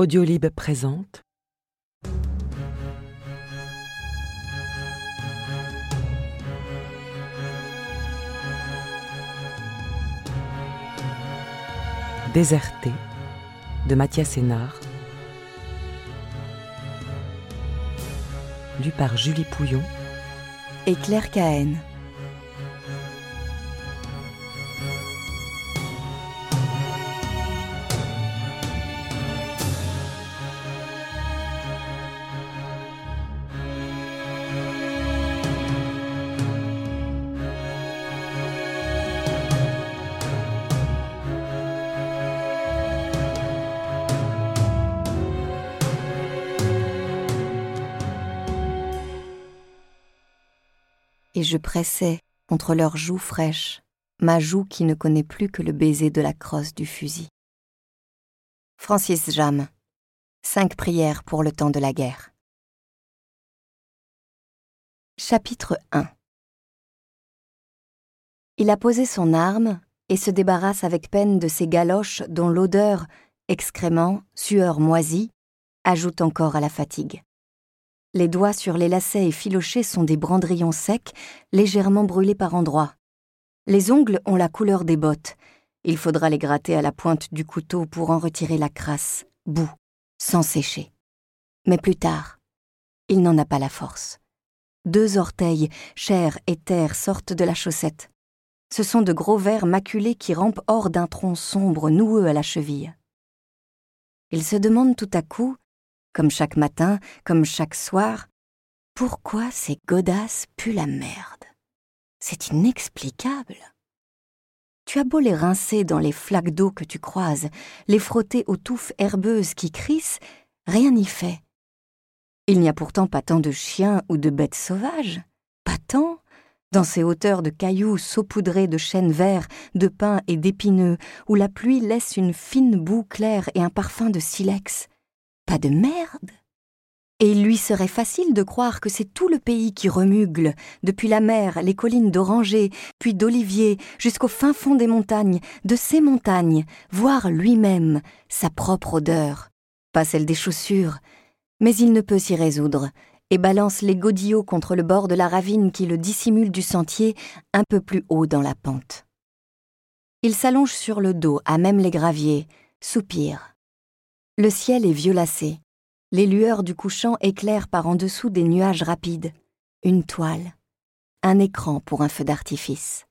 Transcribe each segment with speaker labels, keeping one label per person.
Speaker 1: Audiolib présente Déserté de Mathias Hénard, lu par Julie Pouillon
Speaker 2: et Claire Cahen. Et je pressais contre leurs joues fraîches, ma joue qui ne connaît plus que le baiser de la crosse du fusil. Francis Jammes, 5 prières pour le temps de la guerre. Chapitre 1. Il a posé son arme et se débarrasse avec peine de ses galoches dont l'odeur, excréments, sueur moisie, ajoute encore à la fatigue. Les doigts sur les lacets effilochés sont des brandrillons secs, légèrement brûlés par endroits. Les ongles ont la couleur des bottes. Il faudra les gratter à la pointe du couteau pour en retirer la crasse, boue, sans sécher. Mais plus tard, il n'en a pas la force. 2 orteils, chair et terre, sortent de la chaussette. Ce sont de gros vers maculés qui rampent hors d'un tronc sombre noueux à la cheville. Il se demande tout à coup, comme chaque matin, comme chaque soir, pourquoi ces godasses puent la merde. C'est inexplicable. Tu as beau les rincer dans les flaques d'eau que tu croises, les frotter aux touffes herbeuses qui crissent, rien n'y fait. Il n'y a pourtant pas tant de chiens ou de bêtes sauvages, pas tant, dans ces hauteurs de cailloux saupoudrés de chênes verts, de pins et d'épineux, où la pluie laisse une fine boue claire et un parfum de silex. Pas de merde. Et il lui serait facile de croire que c'est tout le pays qui remugle, depuis la mer, les collines d'orangers, puis d'oliviers, jusqu'au fin fond des montagnes, de ces montagnes, voir lui-même sa propre odeur, pas celle des chaussures, mais il ne peut s'y résoudre, et balance les godillots contre le bord de la ravine qui le dissimule du sentier un peu plus haut dans la pente. Il s'allonge sur le dos, à même les graviers, soupire. Le ciel est violacé. Les lueurs du couchant éclairent par en dessous des nuages rapides. Une toile. Un écran pour un feu d'artifice.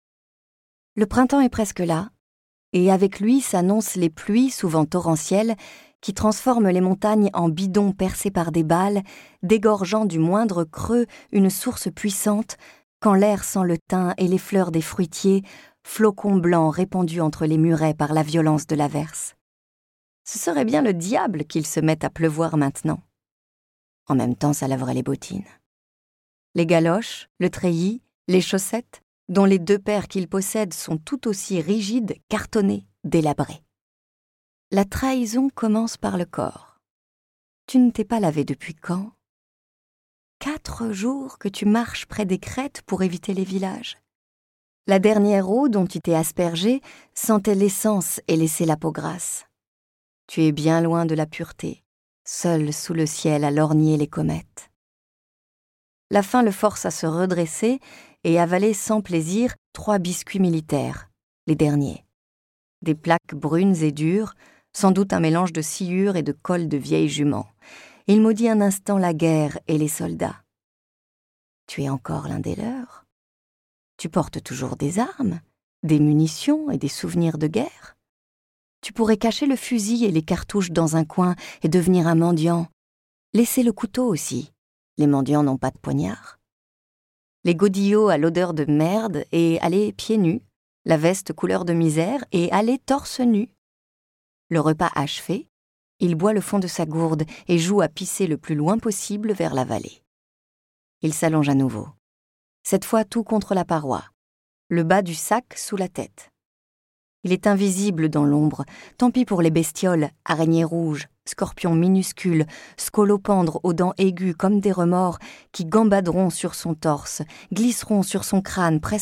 Speaker 2: Le printemps est presque là, et avec lui s'annoncent les pluies, souvent torrentielles, qui transforment les montagnes en bidons percés par des balles, dégorgeant du moindre creux une source puissante, quand l'air sent le thym et les fleurs des fruitiers, flocons blancs répandus entre les murets par la violence de l'averse. Ce serait bien le diable qu'il se mette à pleuvoir maintenant. En même temps, ça laverait les bottines. Les galoches, le treillis, les chaussettes, dont les 2 paires qu'il possède sont tout aussi rigides, cartonnées, délabrées. La trahison commence par le corps. Tu ne t'es pas lavé depuis quand ? 4 jours que tu marches près des crêtes pour éviter les villages. La dernière eau dont tu t'es aspergé sentait l'essence et laissait la peau grasse. Tu es bien loin de la pureté, seul sous le ciel à lorgner les comètes. La faim le force à se redresser et avaler sans plaisir 3 biscuits militaires, les derniers. Des plaques brunes et dures, sans doute un mélange de sciure et de colle de vieille jument. Il maudit un instant la guerre et les soldats. Tu es encore l'un des leurs. Tu portes toujours des armes, des munitions et des souvenirs de guerre. Tu pourrais cacher le fusil et les cartouches dans un coin et devenir un mendiant. Laisser le couteau aussi. Les mendiants n'ont pas de poignard. Les godillots à l'odeur de merde et aller pieds nus, la veste couleur de misère et aller torse nu. Le repas achevé, il boit le fond de sa gourde et joue à pisser le plus loin possible vers la vallée. Il s'allonge à nouveau. Cette fois tout contre la paroi, le bas du sac sous la tête. Il est invisible dans l'ombre, tant pis pour les bestioles, araignées rouges, scorpions minuscules, scolopendres aux dents aiguës comme des remords, qui gambaderont sur son torse, glisseront sur son crâne presque